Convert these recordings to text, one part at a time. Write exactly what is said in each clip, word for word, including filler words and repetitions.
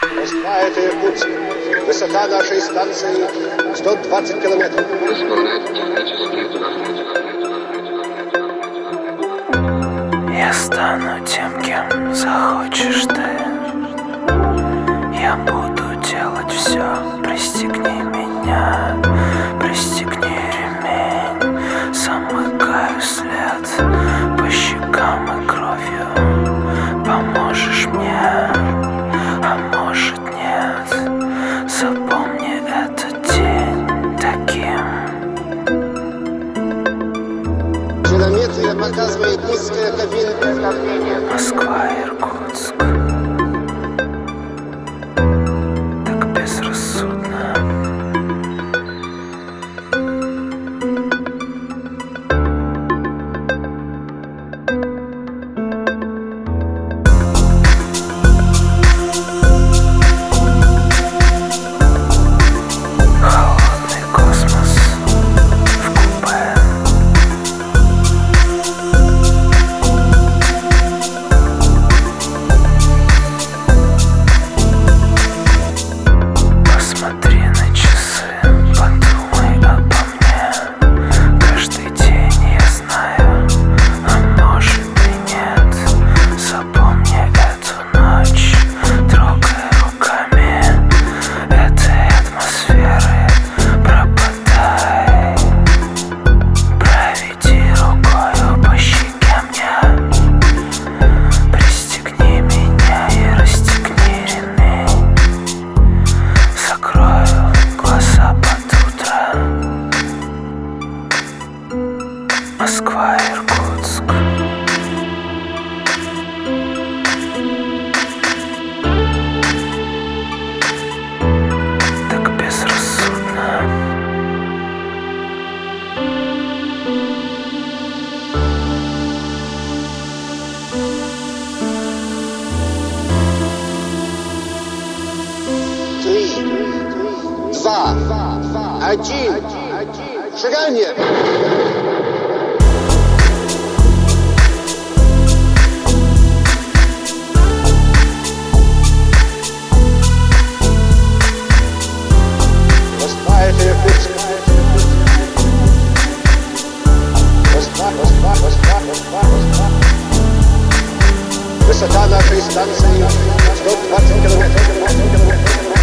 Москва — это Иркутск. Высота нашей станции сто двадцать километров. Исполнять технические Я стану тем, кем захочешь ты. Я буду делать все. Пристегни меня, пристегни ремень. Замыкаю след по щекам и кровью. Поможешь мне, а может нет. Запомни этот день таким. Телометрия показывает низкое кабинное давление. Москва, Иркутск. Так безрассудно. Холодный космос в купе. Посмотри на часы, подумай обо мне. Каждый день я знаю, а может и нет. Запомни эту ночь, трогай руками этой атмосферы, пропадай. Проведи рукою по щеке мне. Пристегни меня и расстегни ремень. Закрою глаза под утро. Москва, Иркутск. Так безрассудно. Три, два, один. Шагание. Москва — это Иркутск. Москва, Москва, Москва, Москва, Москва. Высота нашей станции сто двадцать километров.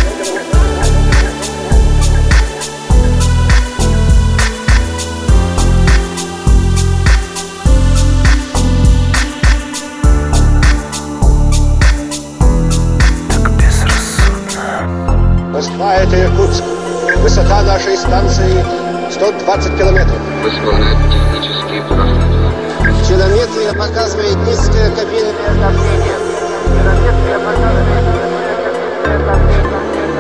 Так безрассудно. Москва — это Иркутск. Высота нашей станции сто двадцать километров. Исполнять технические правила. Телометрия показывает низкое кабинное давление. Телометрия показывает низкое кабинное давление.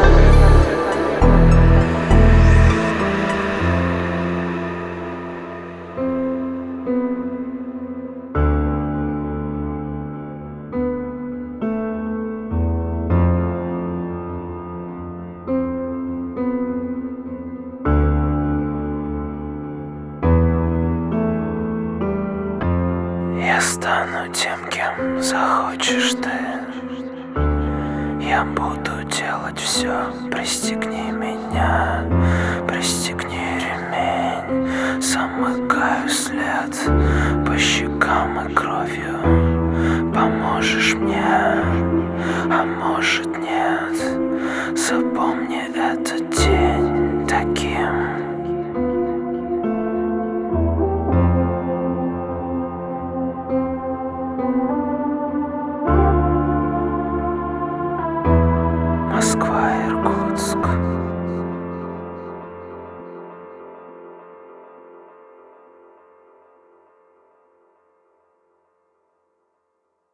Я стану тем, кем захочешь ты. Я буду делать все. Пристегни меня, пристегни ремень. Замыкаю след по щекам и кровью. Поможешь мне, а может нет. Запомни этот день.